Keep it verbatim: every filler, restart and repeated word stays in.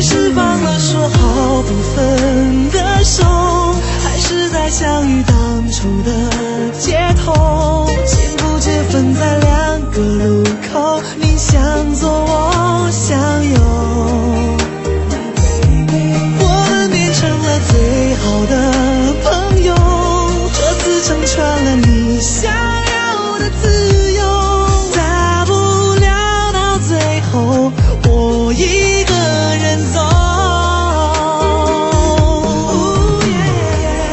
是放了说好不分的手，还是在相遇当初的